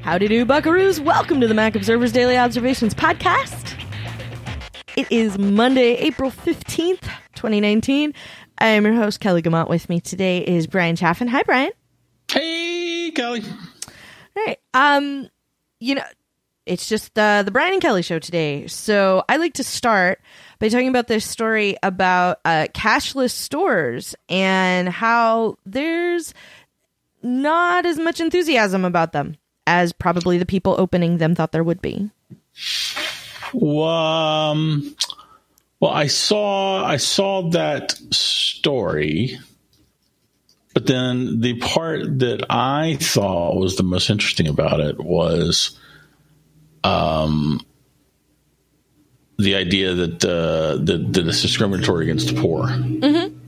Howdy do, buckaroos. Welcome to the Mac Observer's Daily Observations podcast. It is Monday, April 15th, 2019. I am your host, Kelly Gamont. With me today is Brian Chaffin. Hi, Brian. Hey, Kelly. All right. It's just the Brian and Kelly show today. So I like to start by talking about this story about cashless stores and how there's not as much enthusiasm about them as probably the people opening them thought there would be. Well, I saw that story, but then the part that I thought was the most interesting about it was the idea that it's discriminatory against the poor. Mm-hmm.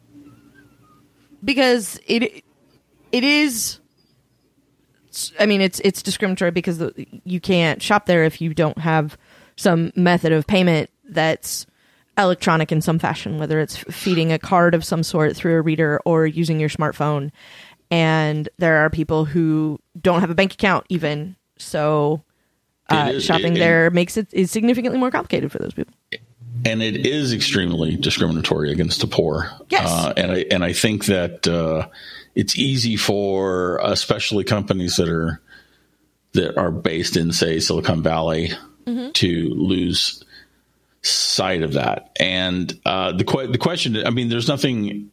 Because it is. I mean, it's discriminatory because you can't shop there if you don't have some method of payment that's electronic in some fashion, whether it's feeding a card of some sort through a reader or using your smartphone. And there are people who don't have a bank account even. So shopping there is significantly more complicated for those people. And it is extremely discriminatory against the poor. Yes. And I think that it's easy for especially companies that are based in, say, Silicon Valley, mm-hmm. to lose sight of that. And the question, I mean, there's nothing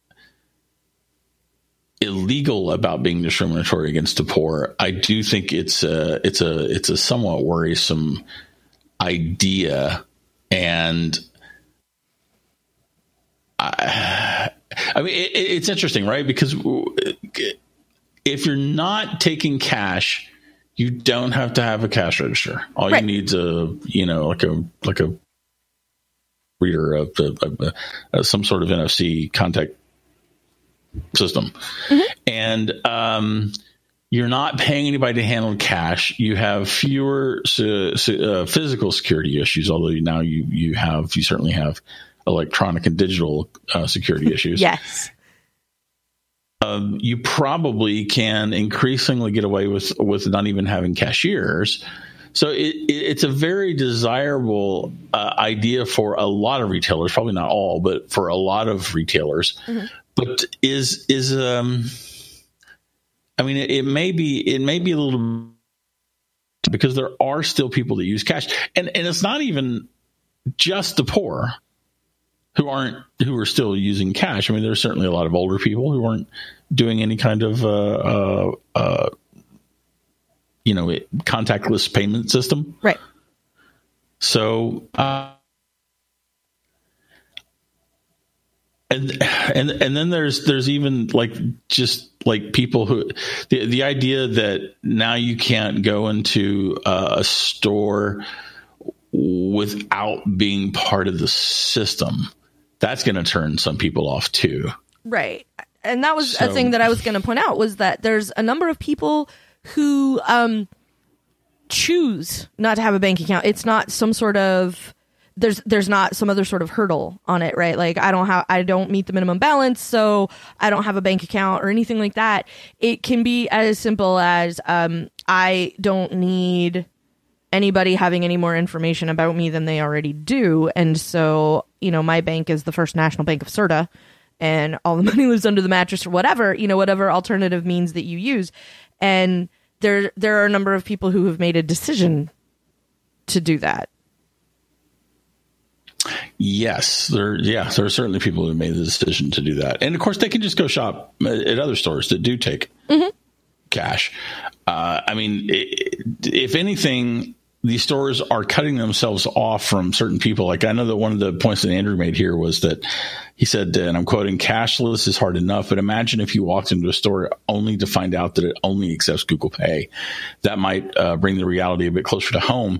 illegal about being discriminatory against the poor. I do think it's a somewhat worrisome idea. And I mean, it's interesting, right? Because if you're not taking cash, you don't have to have a cash register. All right. You need is like a reader of some sort of NFC contact system, mm-hmm. and you're not paying anybody to handle cash. You have fewer physical security issues, although now you certainly have electronic and digital security issues. Yes. You probably can increasingly get away with not even having cashiers. So it's a very desirable idea for a lot of retailers, probably not all, but for a lot of retailers. Mm-hmm. But I mean, it may be a little, because there are still people that use cash, and it's not even just the poor who are still using cash. I mean, there's certainly a lot of older people who aren't doing any kind of contactless payment system. Right. So and then there's even just people who the idea that now you can't go into a store without being part of the system. That's going to turn some people off too. Right. And that was a thing that I was going to point out, was that there's a number of people who choose not to have a bank account. It's not some sort of, there's not some other sort of hurdle on it, right? Like I don't meet the minimum balance, so I don't have a bank account or anything like that. It can be as simple as I don't need anybody having any more information about me than they already do. And so, my bank is the First National Bank of Serta, and all the money lives under the mattress or whatever, whatever alternative means that you use. And there are a number of people who have made a decision to do that. Yes, there are certainly people who made the decision to do that. And of course, they can just go shop at other stores that do take mm-hmm. cash. I mean, if anything, these stores are cutting themselves off from certain people. Like, I know that one of the points that Andrew made here was that he said, and I'm quoting, "Cashless is hard enough, but imagine if you walked into a store only to find out that it only accepts Google Pay. That might bring the reality a bit closer to home."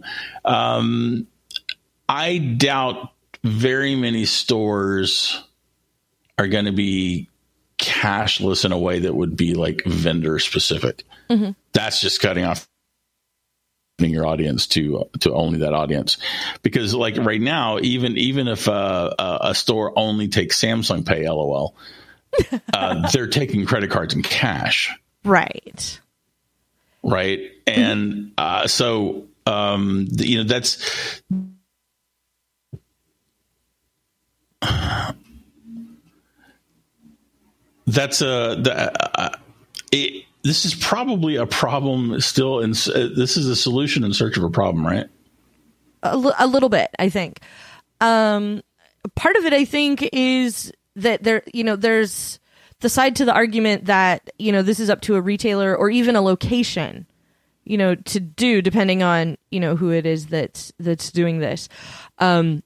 I doubt very many stores are going to be cashless in a way that would be like vendor specific. Mm-hmm. That's just cutting off your audience to only that audience, because like right now, even if a store only takes Samsung Pay, LOL, they're taking credit cards and cash. Right. right? And so that's this is probably a problem still. This is a solution in search of a problem, right? A little bit, I think. Part of it, I think, is that there's the side to the argument that, this is up to a retailer or even a location, to do, depending on, who it is that's doing this. And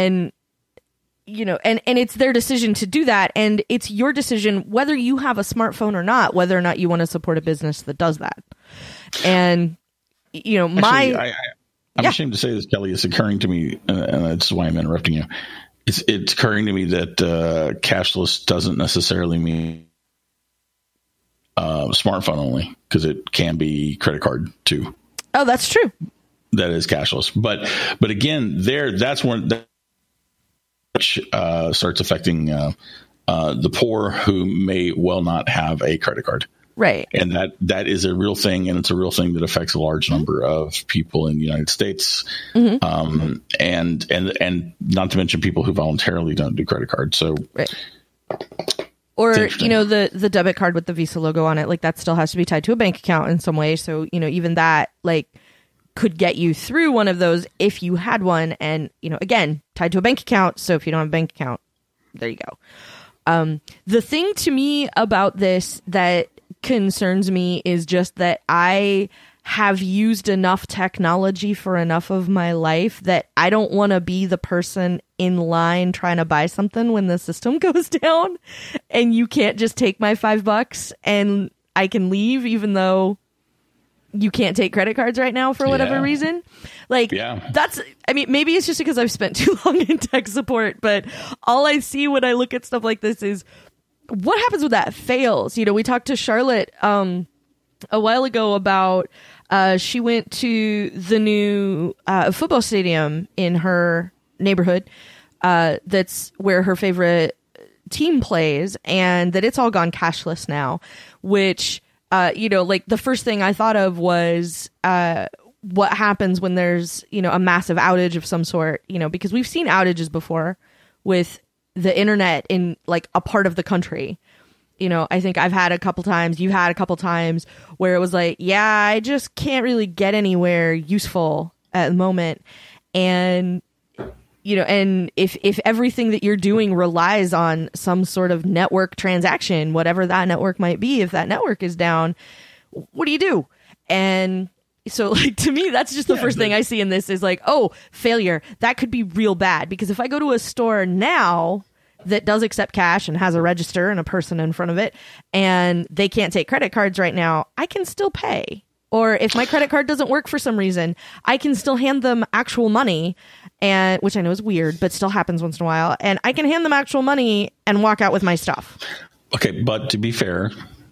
it's their decision to do that. And it's your decision, whether you have a smartphone or not, whether or not you want to support a business that does that. And, I'm ashamed to say this, Kelly. It's occurring to me, and that's why I'm interrupting you. It's occurring to me that cashless doesn't necessarily mean smartphone only, because it can be credit card too. Oh, that's true. That is cashless, but again, that's when starts affecting the poor who may well not have a credit card. Right. And that is a real thing, and it's a real thing that affects a large number of people in the United States. Mm-hmm. And not to mention people who voluntarily don't do credit cards. So, right. Or, the debit card with the Visa logo on it, like that still has to be tied to a bank account in some way. So, even that could get you through one of those if you had one, and, again, tied to a bank account. So if you don't have a bank account, there you go. The thing to me about this that concerns me is just that I have used enough technology for enough of my life that I don't want to be the person in line trying to buy something when the system goes down and you can't just take my $5 and I can leave, even though you can't take credit cards right now for whatever reason. Maybe it's just because I've spent too long in tech support, but all I see when I look at stuff like this is what happens when that fails. We talked to Charlotte a while ago about she went to the new football stadium in her neighborhood. That's where her favorite team plays, and that it's all gone cashless now, which, the first thing I thought of was what happens when there's, a massive outage of some sort, because we've seen outages before with the internet in a part of the country. I think I've had a couple times, you've had a couple times where it was I just can't really get anywhere useful at the moment. And, and if everything that you're doing relies on some sort of network transaction, whatever that network might be, if that network is down, what do you do? And so to me, that's just the first thing I see in this is failure. That could be real bad, because if I go to a store now that does accept cash and has a register and a person in front of it, and they can't take credit cards right now, I can still pay. Or if my credit card doesn't work for some reason, I can still hand them actual money, and which I know is weird, but still happens once in a while. And I can hand them actual money and walk out with my stuff. Okay, but to be fair,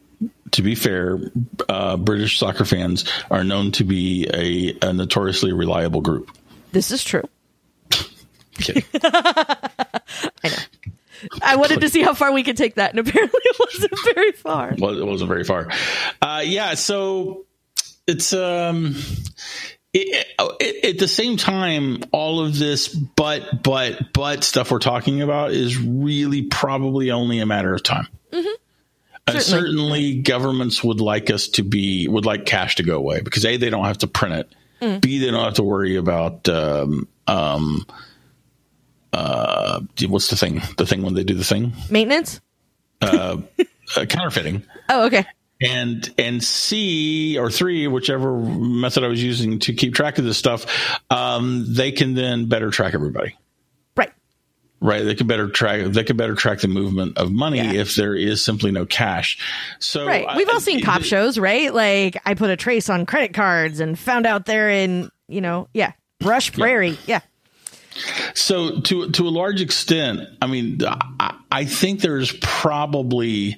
British soccer fans are known to be a notoriously reliable group. This is true. Kidding. I know. I wanted to see how far we could take that, and apparently it wasn't very far. Well, it wasn't very far. So it's at the same time, all of this but stuff we're talking about is really probably only a matter of time. Mm-hmm. Certainly governments would like cash to go away, because A, they don't have to print it. Mm. B, they don't have to worry about what's the thing? The thing when they do the thing? Maintenance? Counterfeiting. Oh, okay. And C or 3, whichever method I was using to keep track of this stuff, they can then better track everybody. Right. They can better track the movement of money if there is simply no cash. So we've all seen cop shows, right? I put a trace on credit cards and found out they're in, Brush Prairie. Yeah. So to a large extent, I think there's probably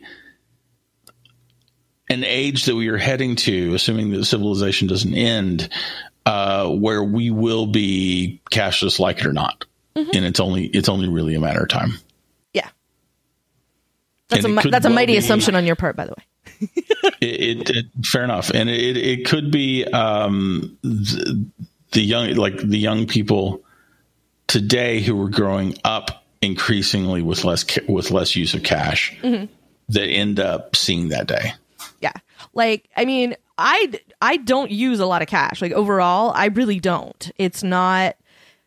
an age that we are heading to, assuming that civilization doesn't end, where we will be cashless, like it or not. Mm-hmm. And it's only really a matter of time. Yeah. That's a mighty assumption on your part, by the way. Fair enough, and it could be the young people today who were growing up increasingly with less use of cash that end up seeing that day. Yeah, like I mean, I don't use a lot of cash. Like overall, I really don't. It's not.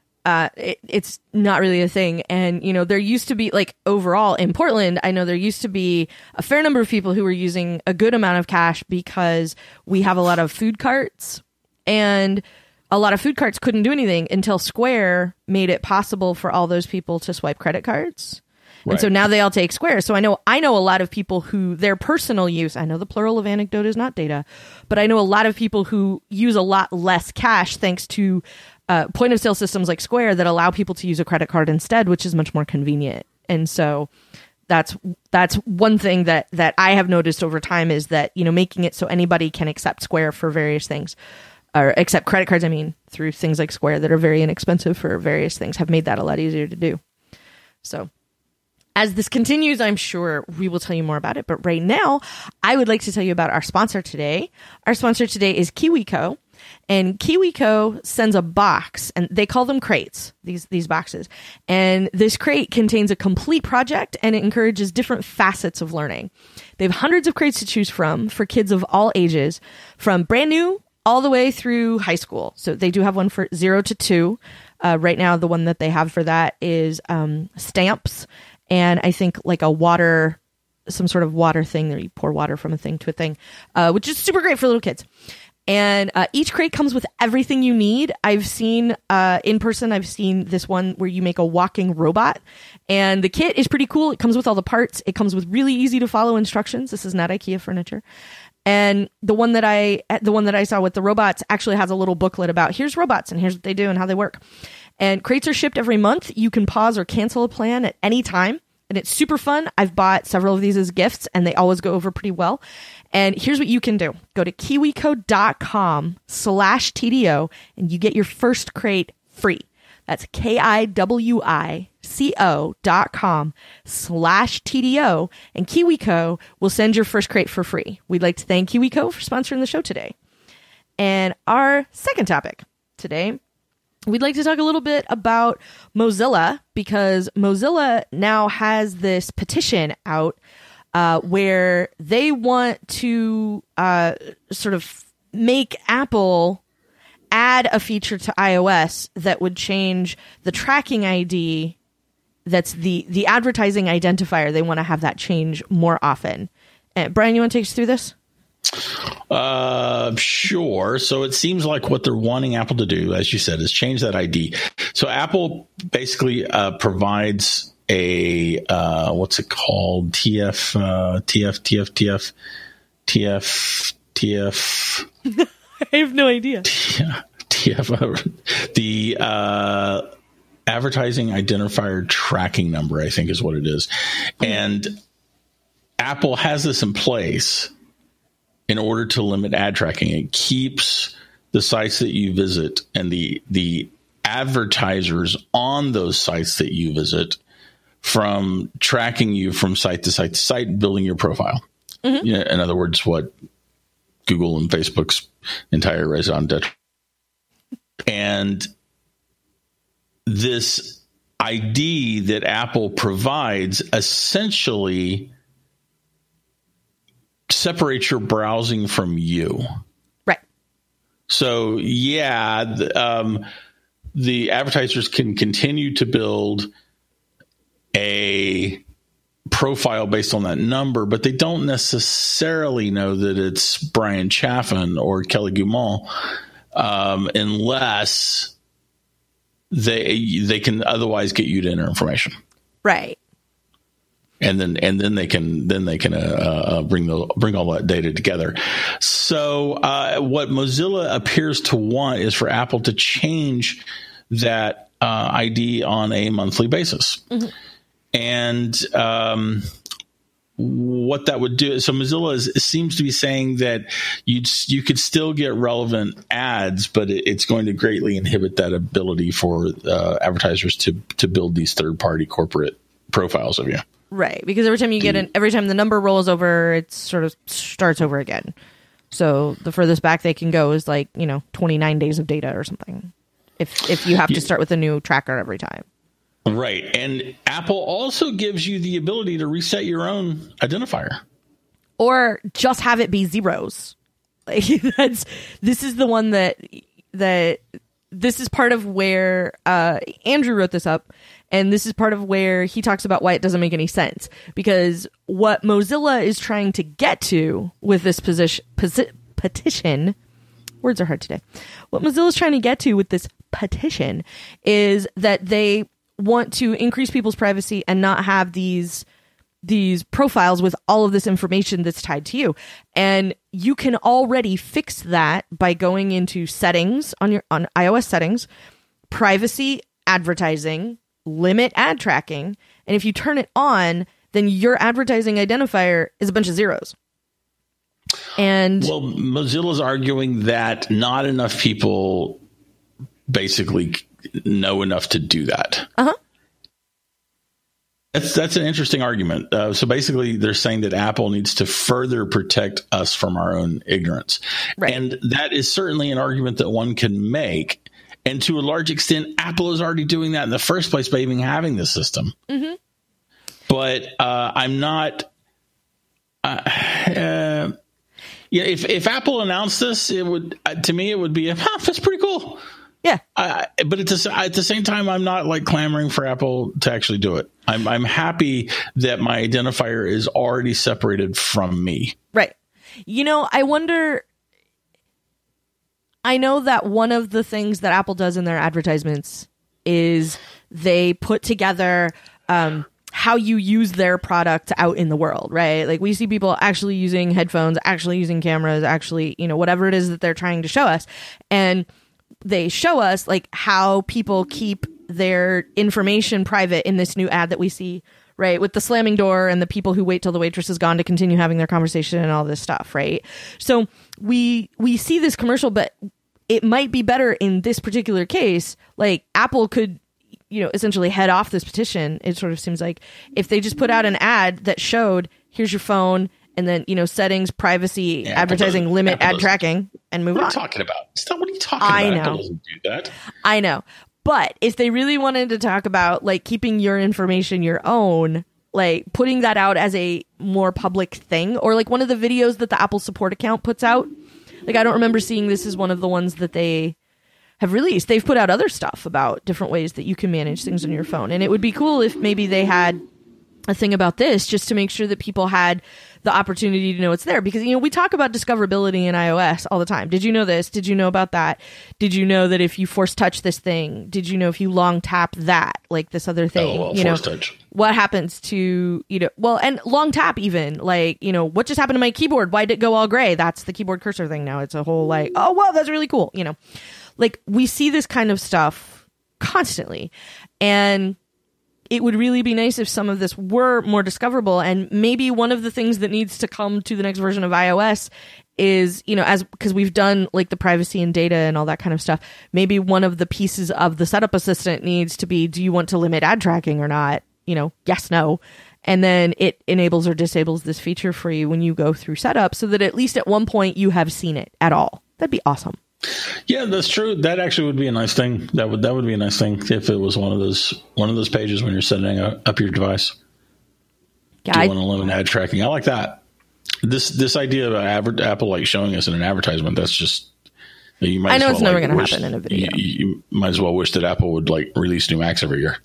It's not really a thing. And, you know, there used to be, like, overall in Portland, I know there used to be a fair number of people who were using a good amount of cash because we have a lot of food carts, and a lot of food carts couldn't do anything until Square made it possible for all those people to swipe credit cards. Right. And so now they all take Square. So I know a lot of people who their personal use, I know the plural of anecdote is not data, but I know a lot of people who use a lot less cash thanks to point of sale systems like Square that allow people to use a credit card instead, which is much more convenient. And so that's one thing that I have noticed over time is that, you know, making it so anybody can accept Square for various things, or accept credit cards, I mean, through things like Square that are very inexpensive for various things, have made that a lot easier to do. So as this continues, I'm sure we will tell you more about it. But right now, I would like to tell you about our sponsor today. Our sponsor today is KiwiCo. And KiwiCo sends a box, and they call them crates, these boxes. And this crate contains a complete project, and it encourages different facets of learning. They have hundreds of crates to choose from for kids of all ages, from brand new all the way through high school. So they do have one for 0 to 2. Right now, the one that they have for that is stamps, and I think like some sort of water thing that you pour water from a thing to a thing, which is super great for little kids. And each crate comes with everything you need. I've seen in person, I've seen this one where you make a walking robot. And the kit is pretty cool. It comes with all the parts. It comes with really easy to follow instructions. This is not IKEA furniture. And the one that I saw with the robots actually has a little booklet about here's robots and here's what they do and how they work. And crates are shipped every month. You can pause or cancel a plan at any time. And it's super fun. I've bought several of these as gifts, and they always go over pretty well. And here's what you can do. Go to kiwico.com/TDO, and you get your first crate free. That's KIWICO.com/TDO, and KiwiCo will send your first crate for free. We'd like to thank KiwiCo for sponsoring the show today. And our second topic today, we'd like to talk a little bit about Mozilla, because Mozilla now has this petition out where they want to sort of make Apple add a feature to iOS that would change the tracking ID. That's the advertising identifier. They want to have that change more often. Brian, you want to take us through this? Sure. So it seems like what they're wanting Apple to do, as you said, is change that ID. So Apple basically provides a what's it called? TF. I have no idea. TF. The advertising identifier tracking number, I think, is what it is, and Apple has this in place in order to limit ad tracking. It keeps the sites that you visit and the advertisers on those sites that you visit from tracking you from site to site to site, building your profile. Mm-hmm. You know, in other words, what Google and Facebook's entire raison d'etre. And this ID that Apple provides essentially separates your browsing from you. Right. So, yeah, the advertisers can continue to build a profile based on that number, but they don't necessarily know that it's Brian Chaffin or Kelly Guimont unless they can otherwise get you to enter information. Right. And then they can bring all that data together. So what Mozilla appears to want is for Apple to change that ID on a monthly basis. Mm-hmm. And what that would do, so Mozilla seems to be saying that you could still get relevant ads, but it's going to greatly inhibit that ability for advertisers to build these third-party corporate profiles of you. Right, because every time you every time the number rolls over, it sort of starts over again. So the furthest back they can go is 29 days of data or something. If you have to start with a new tracker every time. Right. And Apple also gives you the ability to reset your own identifier. Or just have it be zeros. This is the one that this is part of where Andrew wrote this up, and this is part of where he talks about why it doesn't make any sense. Because what Mozilla is trying to get to with this petition, words are hard today. What Mozilla is trying to get to with this petition is that they want to increase people's privacy and not have these profiles with all of this information that's tied to you. And you can already fix that by going into settings on iOS settings, privacy, advertising, limit ad tracking. And if you turn it on, then your advertising identifier is a bunch of zeros. And well, Mozilla's arguing that not enough people basically know enough to do that. Uh-huh. That's an interesting argument. So basically, they're saying that Apple needs to further protect us from our own ignorance. Right. And that is certainly an argument that one can make. And to a large extent, Apple is already doing that in the first place by even having this system. Mm-hmm. But I'm not... if Apple announced this, it would, to me, it would be, that's pretty cool. Yeah. But at the same time, I'm not clamoring for Apple to actually do it. I'm happy that my identifier is already separated from me. Right. I wonder, I know that one of the things that Apple does in their advertisements is they put together how you use their product out in the world, right? We see people actually using headphones, actually using cameras, actually, whatever it is that they're trying to show us. And they show us how people keep their information private in this new ad that we see, right? With the slamming door and the people who wait till the waitress is gone to continue having their conversation and all this stuff, right? So we see this commercial, but it might be better in this particular case. Apple could, essentially head off this petition. It sort of seems like if they just put out an ad that showed, here's your phone, and then, settings, privacy, advertising, limit, ad tracking, and move on. What are you talking about? Stop, what are you talking about? I know. Apple doesn't do that. I know. But if they really wanted to talk about keeping your information your own, putting that out as a more public thing, or one of the videos that the Apple support account puts out. I don't remember seeing this as one of the ones that they have released. They've put out other stuff about different ways that you can manage things on your phone. And it would be cool if maybe they had a thing about this just to make sure that people had the opportunity to know it's there. Because, we talk about discoverability in iOS all the time. Did you know this? Did you know about that? Did you know that if you force touch this thing? Did you know if you long tap that, this other thing? Force touch. What happens to, and long tap even, what just happened to my keyboard? Why did it go all gray? That's the keyboard cursor thing now. It's a whole oh, wow, that's really cool. We see this kind of stuff constantly. And it would really be nice if some of this were more discoverable. And maybe one of the things that needs to come to the next version of iOS is, because we've done the privacy and data and all that kind of stuff, maybe one of the pieces of the setup assistant needs to be, do you want to limit ad tracking or not? Yes, no. And then it enables or disables this feature for you when you go through setup so that at least at one point you have seen it at all. That'd be awesome. Yeah, that's true. That actually would be a nice thing. That would be a nice thing if it was one of those pages when you're setting up your device. Yeah, do you want to limit ad tracking? I like that. This idea of Apple showing us in an advertisement, that's just you might. I know it's never going to happen in a video. You might as well wish that Apple would release new Macs every year.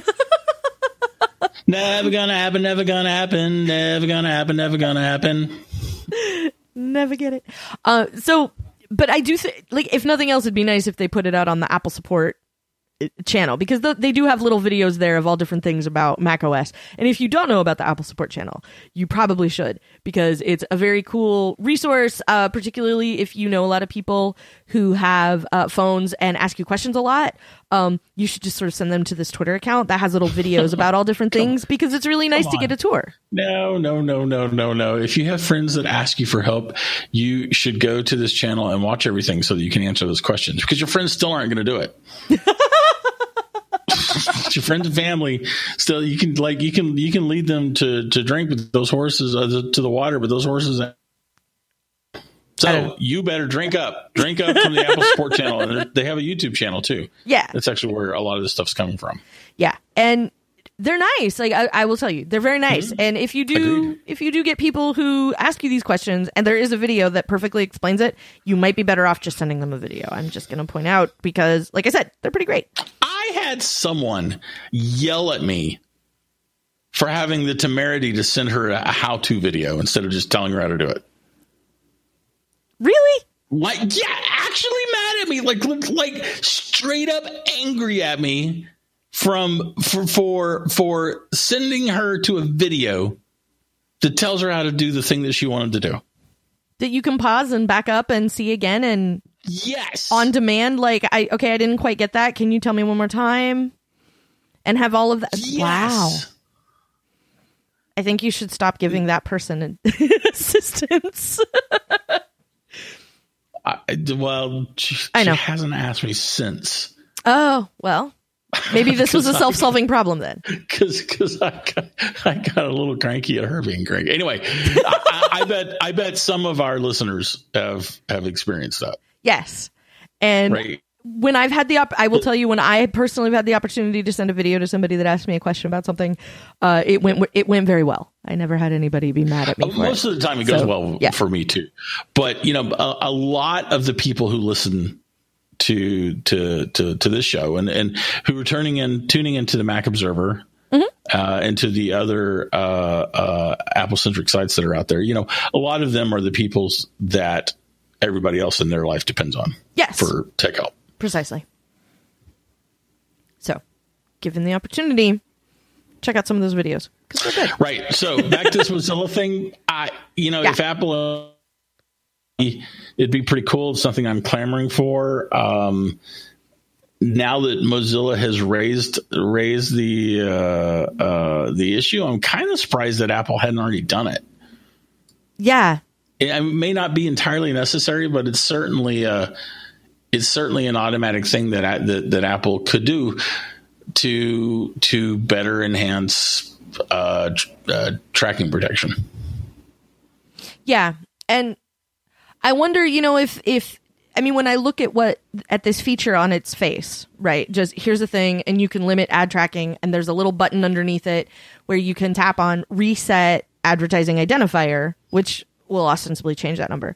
Never gonna happen. Never gonna happen. Never gonna happen. Never gonna happen. Never get it. But I do think, if nothing else, it'd be nice if they put it out on the Apple support channel, because they do have little videos there of all different things about macOS. And if you don't know about the Apple support channel, you probably should, because it's a very cool resource, particularly if you know a lot of people who have phones and ask you questions a lot. You should just sort of send them to this Twitter account that has little videos about all different things, because it's really nice to get a tour. No. If you have friends that ask you for help, you should go to this channel and watch everything so that you can answer those questions, because your friends still aren't going to do it. It's your friends and family. Still, you can lead them to drink with those horses to the water, but those horses. So you better drink up from the Apple Support channel, and they have a YouTube channel too. Yeah, that's actually where a lot of this stuff's coming from. Yeah, and they're nice. Like I will tell you, they're very nice. Mm-hmm. And if you do get people who ask you these questions, and there is a video that perfectly explains it, you might be better off just sending them a video. I'm just going to point out because, like I said, they're pretty great. I had someone yell at me for having the temerity to send her a how-to video instead of just telling her how to do it. Really? Like, yeah, actually mad at me, like straight up angry at me for sending her to a video that tells her how to do the thing that she wanted to do. That you can pause and back up and see again, and yes, on demand. Like, I didn't quite get that. Can you tell me one more time? And have all of that. Yes. Wow. I think you should stop giving that person assistance. She hasn't asked me since. Oh, well, maybe this was a self-solving problem then. Because I got a little cranky at her being cranky. Anyway, I bet some of our listeners have experienced that. Yes, and right. When I've had I will tell you, when I personally have had the opportunity to send a video to somebody that asked me a question about something, it went very well. I never had anybody be mad at me. Most of the time, it goes well for me too. But a lot of the people who listen to this show and who are tuning into the Mac Observer, mm-hmm. And to the other Apple centric sites that are out there, a lot of them are the peoples that everybody else in their life depends on. Yes. For tech help. Precisely. So, given the opportunity, check out some of those videos because they're good. Right. So back to this Mozilla thing. If Apple, it'd be pretty cool. It's something I'm clamoring for. Now that Mozilla has raised the issue, I'm kind of surprised that Apple hadn't already done it. Yeah. It may not be entirely necessary, but it's certainly an automatic thing that Apple could do to better enhance tracking protection. Yeah, and I wonder, if when I look at this feature on its face, right? Just here's the thing, and you can limit ad tracking, and there's a little button underneath it where you can tap on reset advertising identifier, which will ostensibly change that number.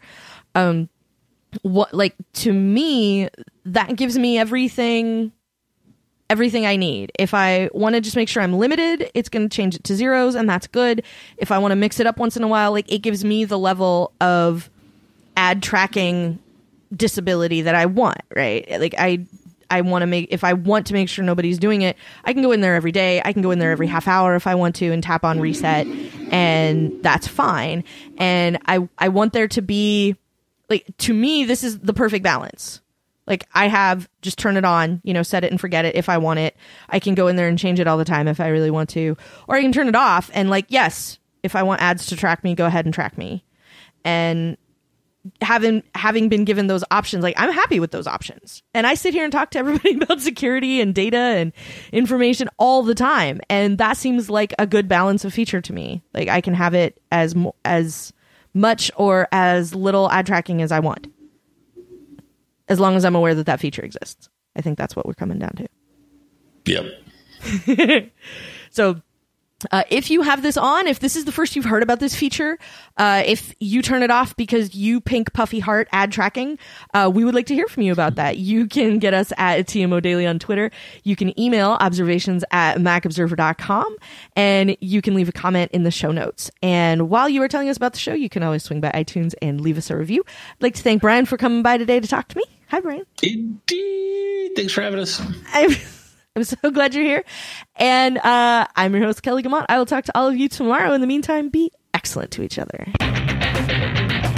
To me, that gives me everything I need. If I want to just make sure I'm limited, it's going to change it to zeros, and that's good. If I want to mix it up once in a while, it gives me the level of ad tracking disability that I want, right? I want to if I want to make sure nobody's doing it, I can go in there every day. I can go in there every half hour if I want to and tap on reset, and that's fine. And I want there to be, to me, this is the perfect balance. I have just turn it on, set it and forget it if I want it. I can go in there and change it all the time if I really want to. Or I can turn it off and yes, if I want ads to track me, go ahead and track me. And having been given those options, I'm happy with those options. And I sit here and talk to everybody about security and data and information all the time. And that seems like a good balance of feature to me. I can have it as much or as little ad tracking as I want, as long as I'm aware that feature exists. I think that's what we're coming down to. Yep. So if you have this on, if this is the first you've heard about this feature, if you turn it off because you pink puffy heart ad tracking, we would like to hear from you about that. You can get us at TMO Daily on Twitter. You can email observations@macobserver.com, and you can leave a comment in the show notes. And while you are telling us about the show, you can always swing by iTunes and leave us a review. I'd like to thank Brian for coming by today to talk to me. Hi, Brian. Indeed. Thanks for having us. I'm so glad you're here. And I'm your host, Kelly Guimont. I will talk to all of you tomorrow. In the meantime, be excellent to each other.